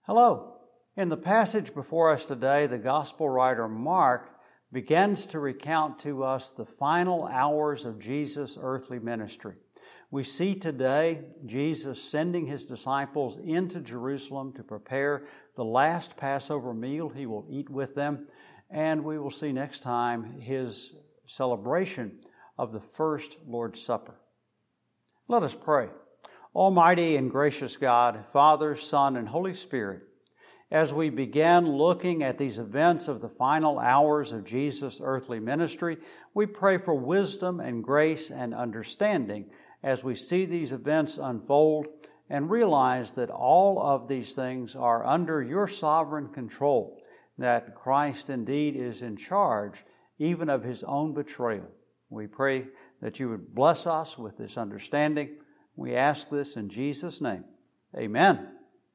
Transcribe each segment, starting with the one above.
Hello. In the passage before us today, the gospel writer Mark begins to recount to us the final hours of Jesus' earthly ministry. We see today Jesus sending His disciples into Jerusalem to prepare the last Passover meal He will eat with them, and we will see next time His celebration of the first Lord's Supper. Let us pray. Almighty and gracious God, Father, Son, and Holy Spirit, as we begin looking at these events of the final hours of Jesus' earthly ministry, we pray for wisdom and grace and understanding as we see these events unfold and realize that all of these things are under Your sovereign control, that Christ indeed is in charge even of His own betrayal. We pray that You would bless us with this understanding. We ask this in Jesus' name. Amen.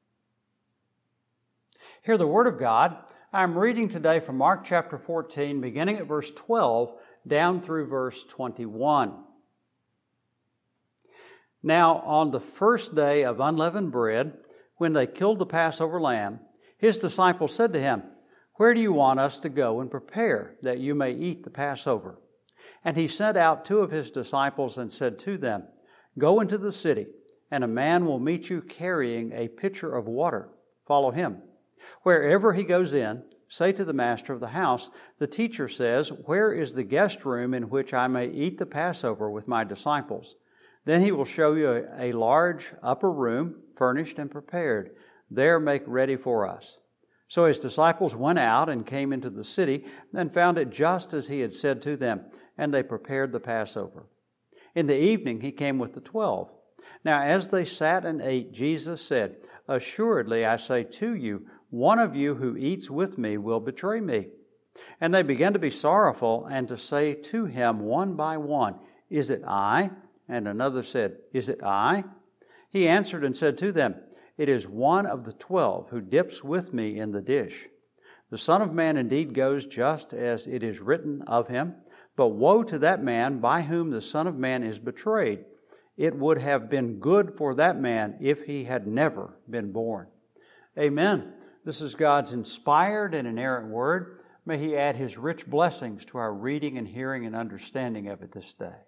Hear the Word of God. I'm reading today from Mark chapter 14, beginning at verse 12, down through verse 21. Now, on the first day of unleavened bread, when they killed the Passover lamb, His disciples said to Him, "Where do you want us to go and prepare, that you may eat the Passover?" And He sent out two of His disciples and said to them, "Go into the city, and a man will meet you carrying a pitcher of water. Follow him. Wherever he goes in, say to the master of the house, 'The teacher says, where is the guest room in which I may eat the Passover with my disciples?' Then he will show you a large upper room, furnished and prepared. There make ready for us." So His disciples went out and came into the city, and found it just as He had said to them, and they prepared the Passover. In the evening He came with the 12. Now as they sat and ate, Jesus said, "Assuredly I say to you, one of you who eats with me will betray me." And they began to be sorrowful, and to say to Him one by one, "Is it I?" And another said, "Is it I?" He answered and said to them, "It is one of the 12 who dips with me in the dish. The Son of Man indeed goes just as it is written of Him, but woe to that man by whom the Son of Man is betrayed. It would have been good for that man if he had never been born." Amen. This is God's inspired and inerrant Word. May He add His rich blessings to our reading and hearing and understanding of it this day.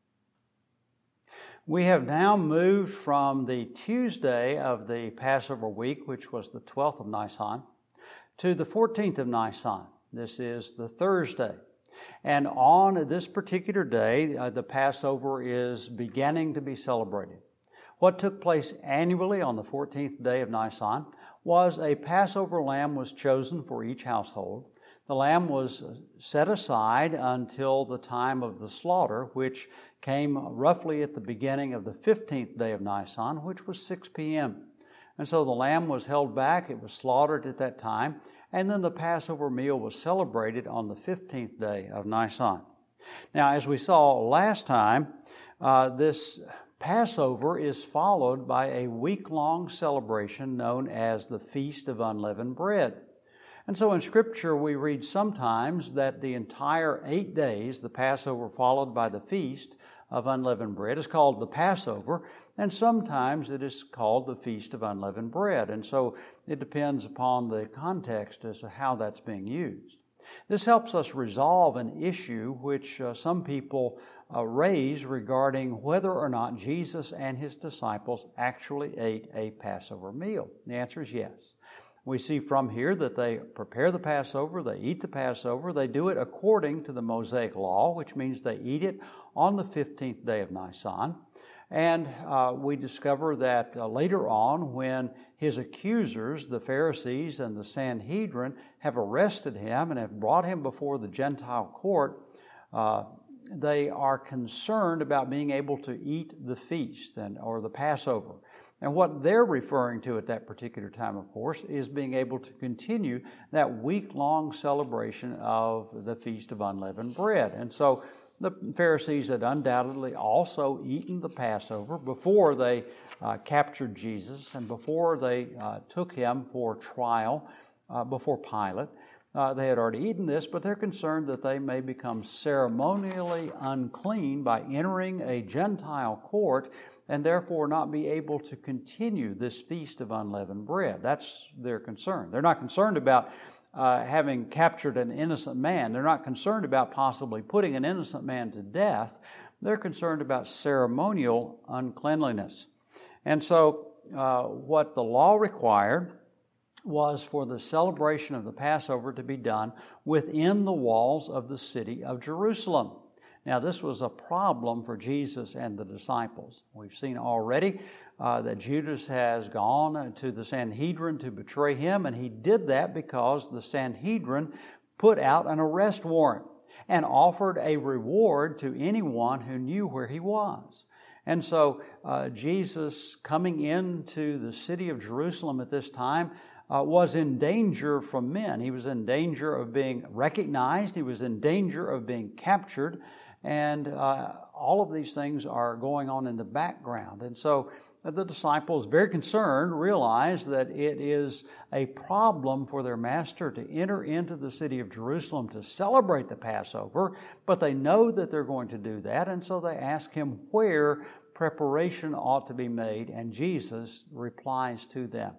We have now moved from the Tuesday of the Passover week, which was the 12th of Nisan, to the 14th of Nisan. This is the Thursday. And on this particular day, the Passover is beginning to be celebrated. What took place annually on the 14th day of Nisan was a Passover lamb was chosen for each household. The lamb was set aside until the time of the slaughter, which came roughly at the beginning of the 15th day of Nisan, which was 6 p.m. And so the lamb was held back, it was slaughtered at that time, and then the Passover meal was celebrated on the 15th day of Nisan. Now, as we saw last time, this Passover is followed by a week-long celebration known as the Feast of Unleavened Bread. And so in Scripture we read sometimes that the entire 8 days, the Passover followed by the Feast of Unleavened Bread, is called the Passover, and sometimes it is called the Feast of Unleavened Bread. And so it depends upon the context as to how that's being used. This helps us resolve an issue which some people raise regarding whether or not Jesus and His disciples actually ate a Passover meal. The answer is yes. We see from here that they prepare the Passover, they eat the Passover, they do it according to the Mosaic Law, which means they eat it on the 15th day of Nisan. And we discover that later on, when His accusers, the Pharisees and the Sanhedrin, have arrested Him and have brought Him before the Gentile court, they are concerned about being able to eat the feast or the Passover. And what they're referring to at that particular time, of course, is being able to continue that week-long celebration of the Feast of Unleavened Bread. And so the Pharisees had undoubtedly also eaten the Passover before they captured Jesus and before they took Him for trial before Pilate. They had already eaten this, but they're concerned that they may become ceremonially unclean by entering a Gentile court and therefore not be able to continue this feast of unleavened bread. That's their concern. They're not concerned about having captured an innocent man. They're not concerned about possibly putting an innocent man to death. They're concerned about ceremonial uncleanliness. And so what the law required was for the celebration of the Passover to be done within the walls of the city of Jerusalem. Now, this was a problem for Jesus and the disciples. We've seen already that Judas has gone to the Sanhedrin to betray him, and he did that because the Sanhedrin put out an arrest warrant and offered a reward to anyone who knew where he was. And so Jesus, coming into the city of Jerusalem at this time, was in danger from men. He was in danger of being recognized. He was in danger of being captured. And all of these things are going on in the background. And so the disciples, very concerned, realize that it is a problem for their master to enter into the city of Jerusalem to celebrate the Passover, but they know that they're going to do that, and so they ask him where preparation ought to be made, and Jesus replies to them.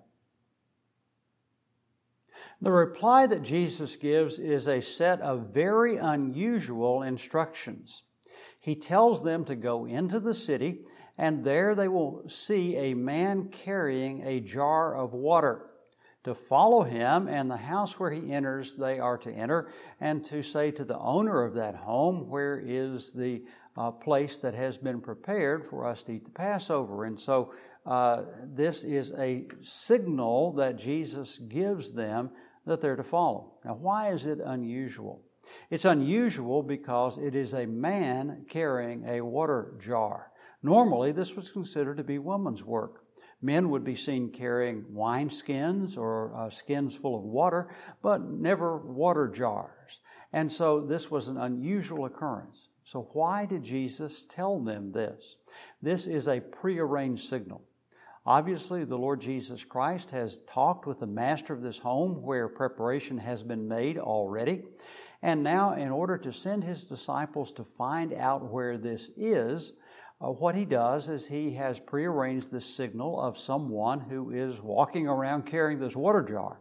The reply that Jesus gives is a set of very unusual instructions. He tells them to go into the city, and there they will see a man carrying a jar of water. To follow him, and the house where he enters, they are to enter, and to say to the owner of that home, where is the place that has been prepared for us to eat the Passover. And so this is a signal that Jesus gives them that they're to follow. Now, why is it unusual? It's unusual because it is a man carrying a water jar. Normally, this was considered to be woman's work. Men would be seen carrying wine skins or skins full of water, but never water jars. And so this was an unusual occurrence. So why did Jesus tell them this? This is a prearranged signal. Obviously, the Lord Jesus Christ has talked with the master of this home where preparation has been made already. And now, in order to send his disciples to find out where this is, what he does is he has prearranged this signal of someone who is walking around carrying this water jar.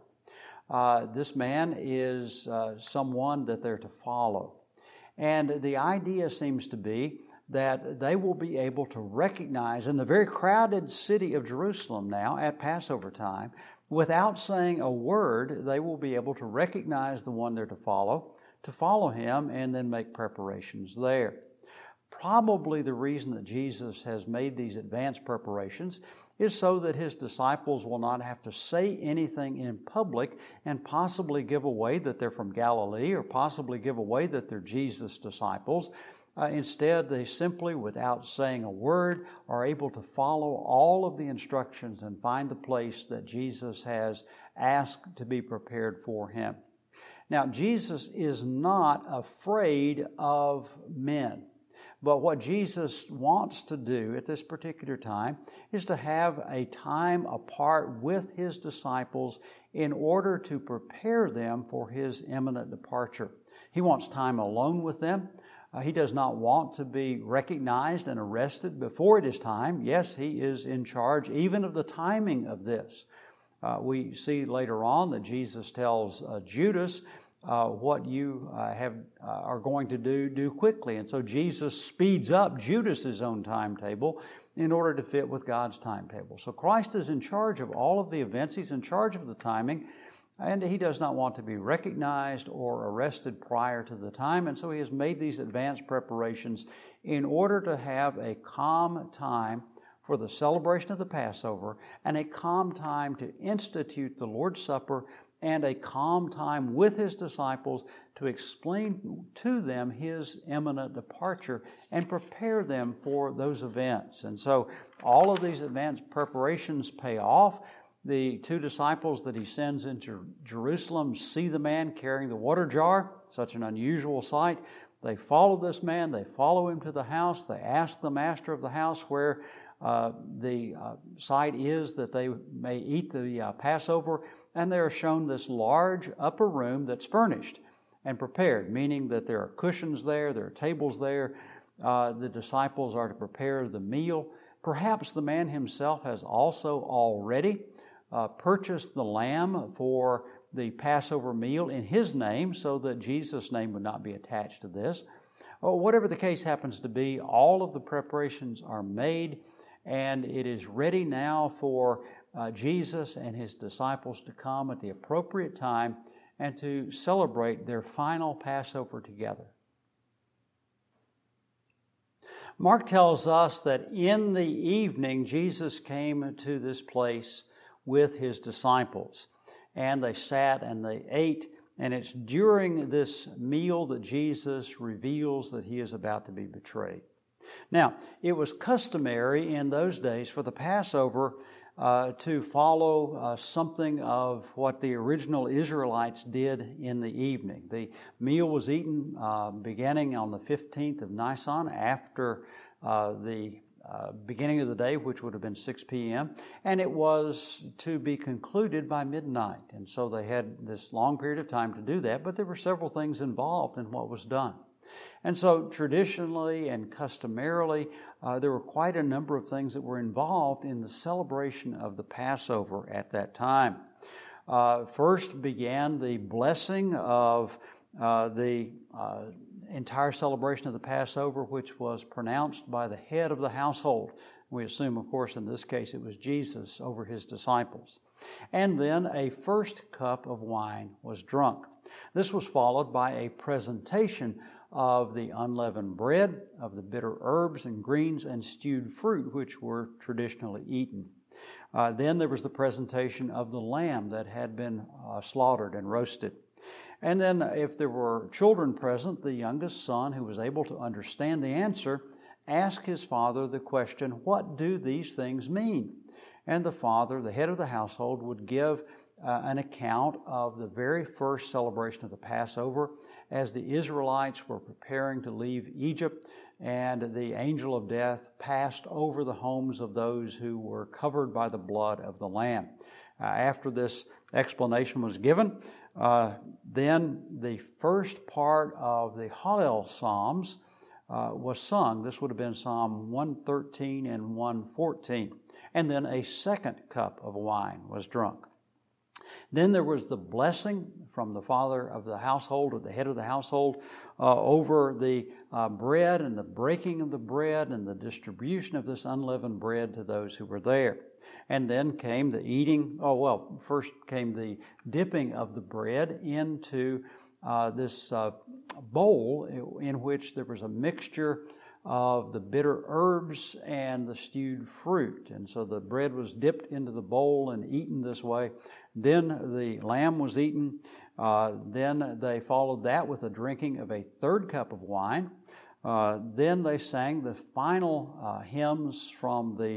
This man is someone that they're to follow. And the idea seems to be that they will be able to recognize in the very crowded city of Jerusalem now at Passover time, without saying a word, they will be able to recognize the one they're to follow him, and then make preparations there. Probably the reason that Jesus has made these advanced preparations is so that his disciples will not have to say anything in public and possibly give away that they're from Galilee or possibly give away that they're Jesus' disciples. Instead, they simply, without saying a word, are able to follow all of the instructions and find the place that Jesus has asked to be prepared for him. Now, Jesus is not afraid of men. But what Jesus wants to do at this particular time is to have a time apart with his disciples in order to prepare them for his imminent departure. He wants time alone with them. He does not want to be recognized and arrested before it is time. Yes, he is in charge even of the timing of this. We see later on that Jesus tells Judas, what you are going to do quickly. And so Jesus speeds up Judas's own timetable in order to fit with God's timetable. So Christ is in charge of all of the events. He's in charge of the timing, and he does not want to be recognized or arrested prior to the time. And so he has made these advanced preparations in order to have a calm time for the celebration of the Passover and a calm time to institute the Lord's Supper and a calm time with his disciples to explain to them his imminent departure and prepare them for those events. And so all of these advanced preparations pay off. The two disciples that he sends into Jerusalem see the man carrying the water jar, such an unusual sight. They follow this man, they follow him to the house, they ask the master of the house where the site is that they may eat the Passover, and they are shown this large upper room that's furnished and prepared, meaning that there are cushions there, there are tables there. The disciples are to prepare the meal. Perhaps the man himself has also already purchased the lamb for the Passover meal in his name so that Jesus' name would not be attached to this. Or whatever the case happens to be, all of the preparations are made, and it is ready now for Jesus and his disciples to come at the appropriate time and to celebrate their final Passover together. Mark tells us that in the evening, Jesus came to this place with his disciples, and they sat and they ate, and it's during this meal that Jesus reveals that he is about to be betrayed. Now, it was customary in those days for the Passover to follow something of what the original Israelites did in the evening. The meal was eaten beginning on the 15th of Nisan after the beginning of the day, which would have been 6 p.m., and it was to be concluded by midnight. And so they had this long period of time to do that, but there were several things involved in what was done. And so traditionally and customarily, there were quite a number of things that were involved in the celebration of the Passover at that time. First began the blessing of the entire celebration of the Passover, which was pronounced by the head of the household. We assume, of course, in this case it was Jesus over his disciples. And then a first cup of wine was drunk. This was followed by a presentation of the unleavened bread, of the bitter herbs and greens, and stewed fruit, which were traditionally eaten. Then there was the presentation of the lamb that had been slaughtered and roasted. And then if there were children present, the youngest son, who was able to understand the answer, asked his father the question, "What do these things mean?" And the father, the head of the household, would give an account of the very first celebration of the Passover as the Israelites were preparing to leave Egypt, and the angel of death passed over the homes of those who were covered by the blood of the Lamb. After this explanation was given, then the first part of the Hallel Psalms was sung. This would have been Psalm 113 and 114. And then a second cup of wine was drunk. Then there was the blessing from the father of the household, or the head of the household, over the bread and the breaking of the bread and the distribution of this unleavened bread to those who were there. And then came the eating, first came the dipping of the bread into this bowl in which there was a mixture of the bitter herbs and the stewed fruit. And so the bread was dipped into the bowl and eaten this way. Then the lamb was eaten. Then they followed that with the drinking of a third cup of wine. Then they sang the final hymns from the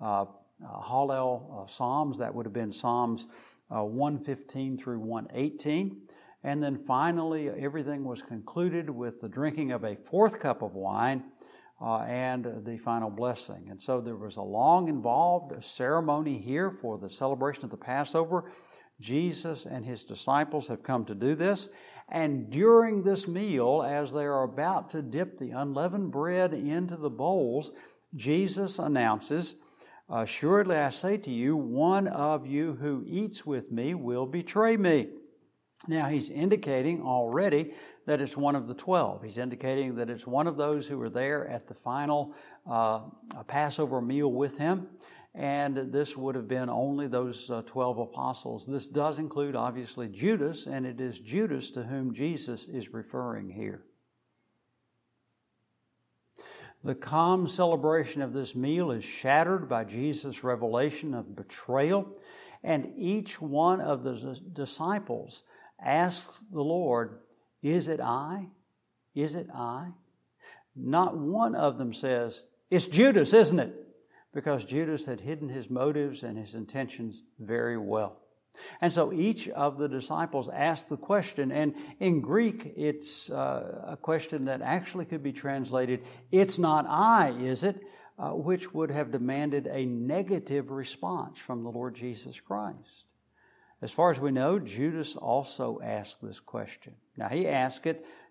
Hallel Psalms. That would have been Psalms 115 through 118. And then finally, everything was concluded with the drinking of a fourth cup of wine and the final blessing. And so there was a long involved ceremony here for the celebration of the Passover. Jesus and his disciples have come to do this. And during this meal, as they are about to dip the unleavened bread into the bowls, Jesus announces, "Assuredly I say to you, one of you who eats with me will betray me." Now he's indicating already that it's one of the 12. He's indicating that it's one of those who were there at the final Passover meal with him. And this would have been only those 12 apostles. This does include, obviously, Judas, and it is Judas to whom Jesus is referring here. The calm celebration of this meal is shattered by Jesus' revelation of betrayal, and each one of the disciples asks the Lord, "Is it I? Is it I?" Not one of them says, "It's Judas, isn't it?" Because Judas had hidden his motives and his intentions very well. And so each of the disciples asked the question, and in Greek it's a question that actually could be translated, "It's not I, is it?" Which would have demanded a negative response from the Lord Jesus Christ. As far as we know, Judas also asked this question. Now he asked it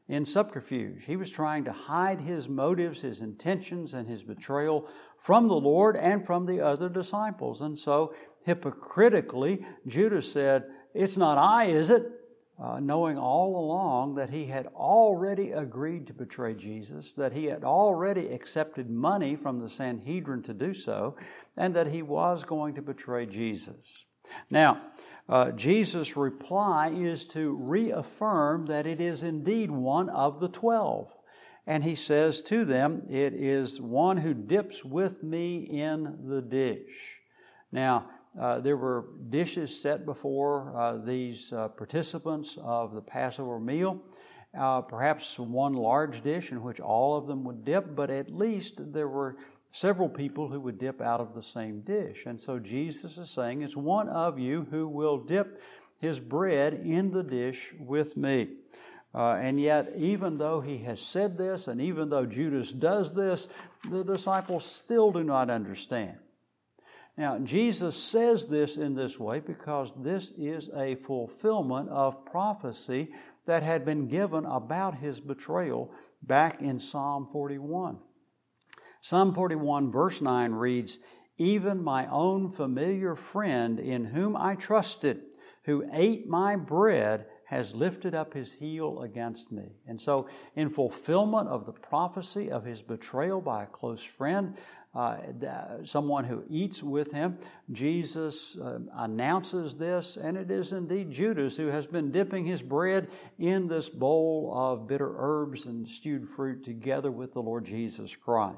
in subterfuge. He was trying to hide his motives, his intentions, and his betrayal from the Lord and from the other disciples. And so, hypocritically, Judas said, "It's not I, is it?" Knowing all along that he had already agreed to betray Jesus, that he had already accepted money from the Sanhedrin to do so, and that he was going to betray Jesus. Now, Jesus' reply is to reaffirm that it is indeed one of the 12. And he says to them, "It is one who dips with me in the dish." Now, there were dishes set before these participants of the Passover meal. Perhaps one large dish in which all of them would dip, but at least there were several people who would dip out of the same dish. And so Jesus is saying, it's one of you who will dip his bread in the dish with me. And yet, even though he has said this, and even though Judas does this, the disciples still do not understand. Now, Jesus says this in this way because this is a fulfillment of prophecy that had been given about his betrayal back in Psalm 41. Psalm 41 verse 9 reads, "Even my own familiar friend in whom I trusted, who ate my bread, has lifted up his heel against me." And so, in fulfillment of the prophecy of his betrayal by a close friend, someone who eats with him, Jesus announces this, and it is indeed Judas who has been dipping his bread in this bowl of bitter herbs and stewed fruit together with the Lord Jesus Christ.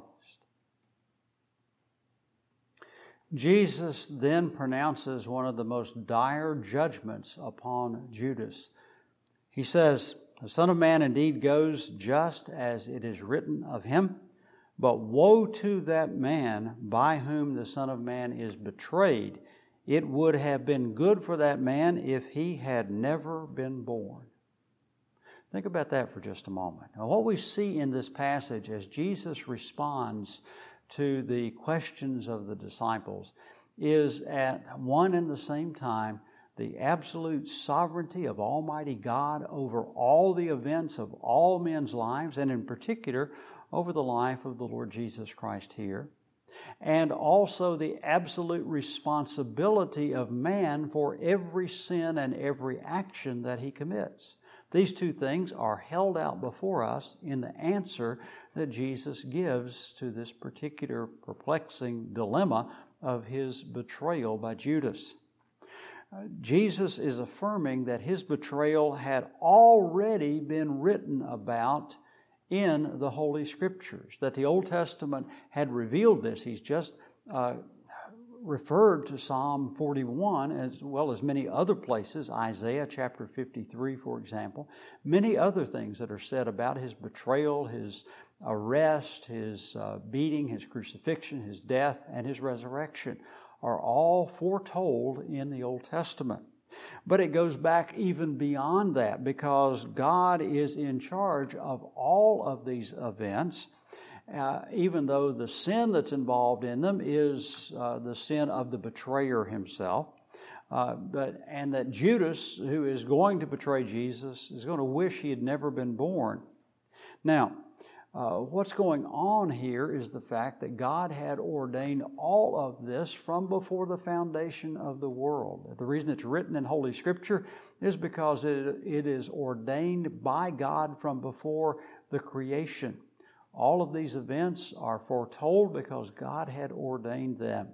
Jesus then pronounces one of the most dire judgments upon Judas. He says, "The Son of Man indeed goes just as it is written of him, but woe to that man by whom the Son of Man is betrayed. It would have been good for that man if he had never been born." Think about that for just a moment. Now, what we see in this passage as Jesus responds to the questions of the disciples is at one and the same time the absolute sovereignty of Almighty God over all the events of all men's lives, and in particular over the life of the Lord Jesus Christ here, and also the absolute responsibility of man for every sin and every action that he commits. These two things are held out before us in the answer that Jesus gives to this particular perplexing dilemma of his betrayal by Judas. Jesus is affirming that his betrayal had already been written about in the Holy Scriptures, that the Old Testament had revealed this. He's just referred to Psalm 41 as well as many other places, Isaiah chapter 53, for example, many other things that are said about his betrayal, his arrest, his beating, his crucifixion, his death, and his resurrection are all foretold in the Old Testament. But it goes back even beyond that because God is in charge of all of these events, even though the sin that's involved in them is the sin of the betrayer himself. And that Judas, who is going to betray Jesus, is going to wish he had never been born. Now, what's going on here is the fact that God had ordained all of this from before the foundation of the world. The reason it's written in Holy Scripture is because it is ordained by God from before the creation. All of these events are foretold because God had ordained them.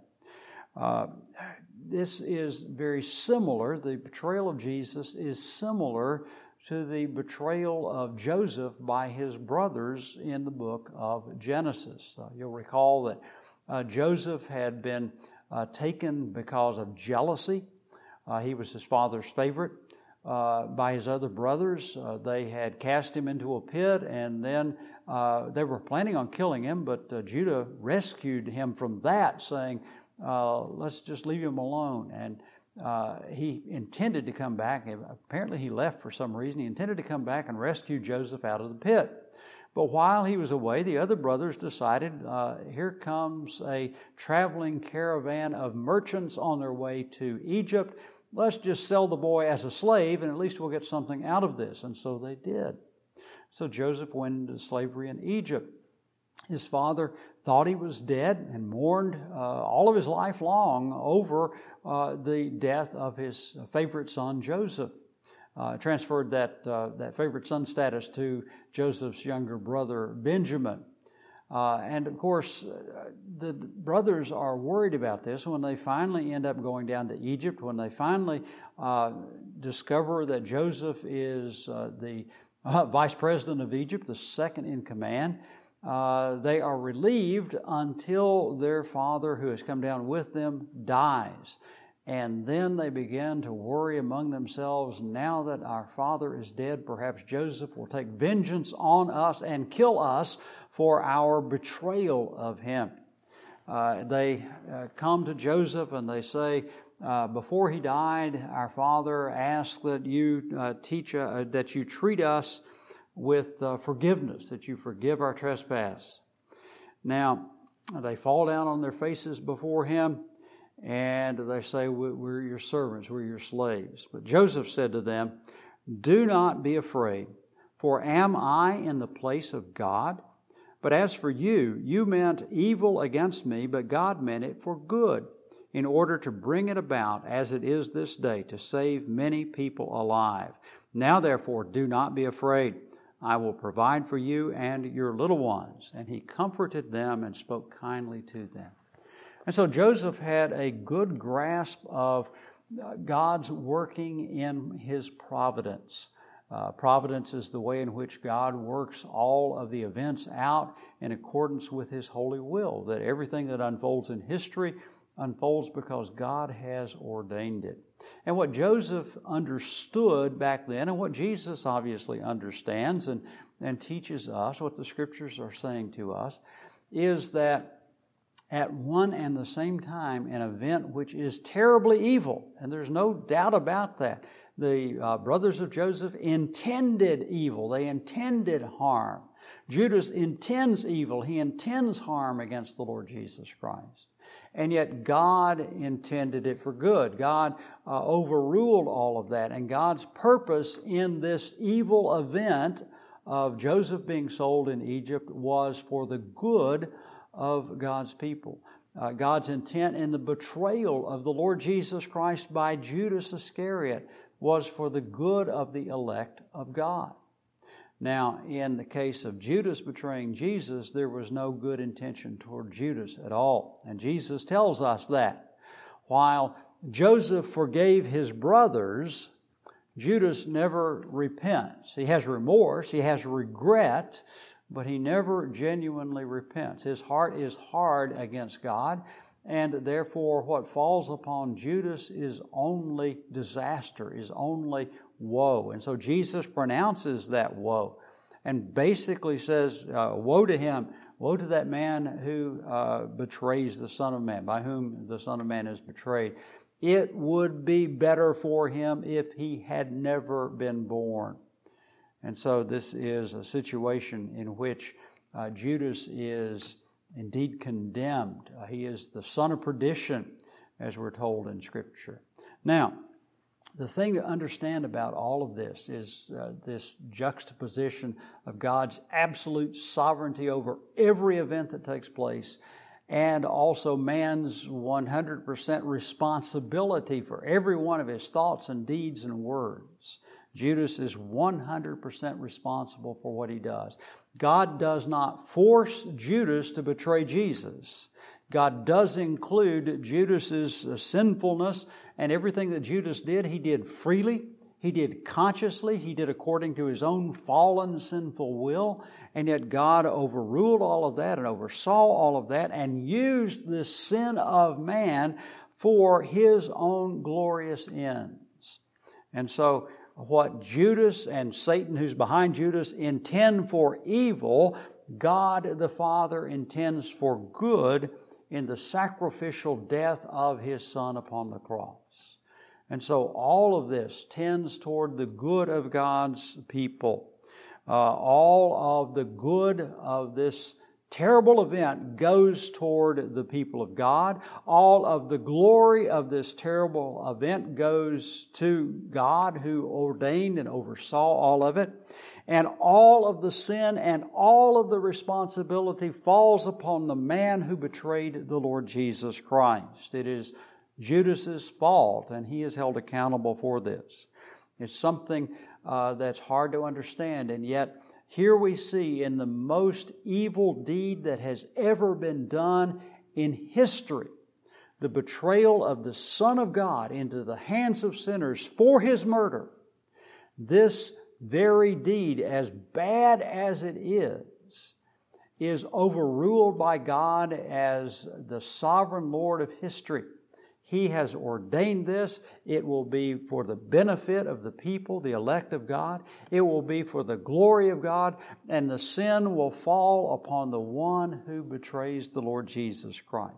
This is very similar. The betrayal of Jesus is similar to the betrayal of Joseph by his brothers in the book of Genesis. You'll recall that Joseph had been taken because of jealousy. He was his father's favorite by his other brothers. They had cast him into a pit, and then they were planning on killing him, but Judah rescued him from that, saying, let's just leave him alone. And he intended to come back. Apparently he left for some reason. He intended to come back and rescue Joseph out of the pit. But while he was away, the other brothers decided, here comes a traveling caravan of merchants on their way to Egypt. Let's just sell the boy as a slave, and at least we'll get something out of this. And so they did. So Joseph went into slavery in Egypt. His father thought he was dead and mourned all of his life long over the death of his favorite son, Joseph. Transferred that favorite son status to Joseph's younger brother, Benjamin. And of course, the brothers are worried about this when they finally end up going down to Egypt, when they finally discover that Joseph is the vice president of Egypt, the second in command. They are relieved until their father, who has come down with them, dies. And then they begin to worry among themselves, now that our father is dead, perhaps Joseph will take vengeance on us and kill us for our betrayal of him. They come to Joseph and they say, before he died, our father asked that you that you treat us with forgiveness, that you forgive our trespass. Now, they fall down on their faces before him, and they say, we're your servants, we're your slaves. But Joseph said to them, do not be afraid, for am I in the place of God? But as for you, you meant evil against me, but God meant it for good, in order to bring it about as it is this day, to save many people alive. Now therefore, do not be afraid. I will provide for you and your little ones. And he comforted them and spoke kindly to them. And so Joseph had a good grasp of God's working in his providence. Providence is the way in which God works all of the events out in accordance with his holy will, that everything that unfolds in history unfolds because God has ordained it. And what Joseph understood back then, and what Jesus obviously understands and teaches us, what the Scriptures are saying to us, is that at one and the same time, an event which is terribly evil, and there's no doubt about that. The brothers of Joseph intended evil. They intended harm. Judas intends evil. He intends harm against the Lord Jesus Christ. And yet God intended it for good. God overruled all of that. And God's purpose in this evil event of Joseph being sold in Egypt was for the good of God's people. God's intent in the betrayal of the Lord Jesus Christ by Judas Iscariot was for the good of the elect of God. Now, in the case of Judas betraying Jesus, there was no good intention toward Judas at all. And Jesus tells us that. While Joseph forgave his brothers, Judas never repents. He has remorse, he has regret, but he never genuinely repents. His heart is hard against God, and therefore what falls upon Judas is only disaster, is only woe. And so Jesus pronounces that woe and basically says, woe to him, woe to that man who betrays the Son of Man, by whom the Son of Man is betrayed. It would be better for him if he had never been born. And so this is a situation in which Judas is indeed condemned. He is the son of perdition, as we're told in Scripture. Now, the thing to understand about all of this is this juxtaposition of God's absolute sovereignty over every event that takes place, and also man's 100% responsibility for every one of his thoughts and deeds and words. Judas is 100% responsible for what he does. God does not force Judas to betray Jesus. God does include Judas's sinfulness, and everything that Judas did, he did freely, he did consciously, he did according to his own fallen, sinful will, and yet God overruled all of that and oversaw all of that and used this sin of man for his own glorious ends. And so what Judas and Satan, who's behind Judas, intend for evil, God the Father intends for good in the sacrificial death of His Son upon the cross. And so all of this tends toward the good of God's people. All of the good of this terrible event goes toward the people of God. All of the glory of this terrible event goes to God, who ordained and oversaw all of it. And all of the sin and all of the responsibility falls upon the man who betrayed the Lord Jesus Christ. It is Judas's fault, and he is held accountable for this. It's something that's hard to understand, and yet here we see in the most evil deed that has ever been done in history, the betrayal of the Son of God into the hands of sinners for His murder. This very deed, as bad as it is overruled by God as the sovereign Lord of history. He has ordained this. It will be for the benefit of the people, the elect of God. It will be for the glory of God, and the sin will fall upon the one who betrays the Lord Jesus Christ.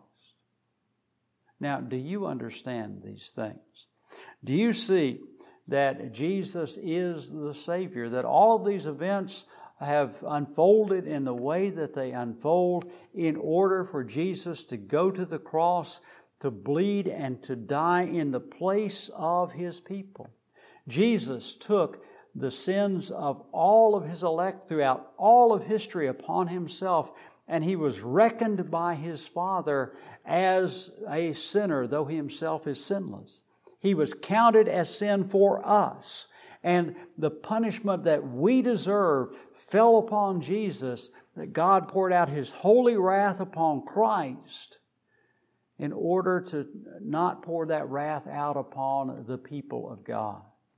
Now, do you understand these things? Do you see that Jesus is the Savior, that all of these events have unfolded in the way that they unfold in order for Jesus to go to the cross, to bleed and to die in the place of His people? Jesus took the sins of all of His elect throughout all of history upon Himself, and He was reckoned by His Father as a sinner, though He Himself is sinless. He was counted as sin for us, and the punishment that we deserve fell upon Jesus, that God poured out His holy wrath upon Christ in order to not pour that wrath out upon the people of God.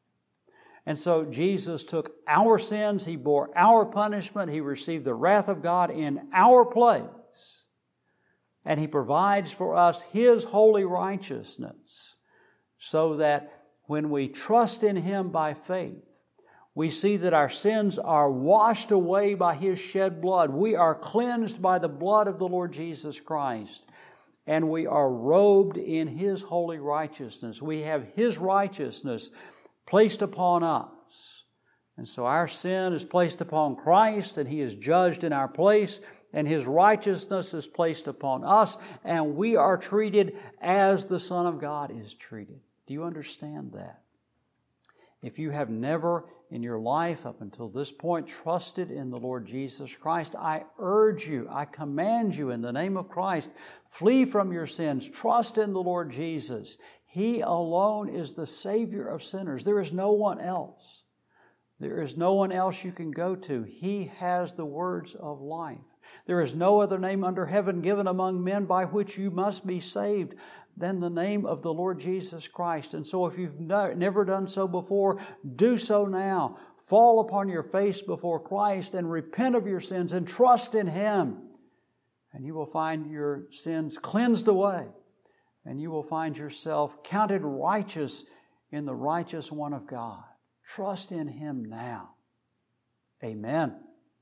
And so Jesus took our sins, He bore our punishment, He received the wrath of God in our place, and He provides for us His holy righteousness, so that when we trust in Him by faith, we see that our sins are washed away by His shed blood. We are cleansed by the blood of the Lord Jesus Christ, and we are robed in His holy righteousness. We have His righteousness placed upon us. And so our sin is placed upon Christ, and He is judged in our place, and His righteousness is placed upon us, and we are treated as the Son of God is treated. Do you understand that? If you have never in your life up until this point trusted in the Lord Jesus Christ, I urge you, I command you in the name of Christ, flee from your sins, trust in the Lord Jesus. He alone is the Savior of sinners. There is no one else. There is no one else you can go to. He has the words of life. There is no other name under heaven given among men by which you must be saved than the name of the Lord Jesus Christ. And so if you've never done so before, do so now. Fall upon your face before Christ and repent of your sins and trust in Him. And you will find your sins cleansed away. And you will find yourself counted righteous in the righteous one of God. Trust in Him now. Amen.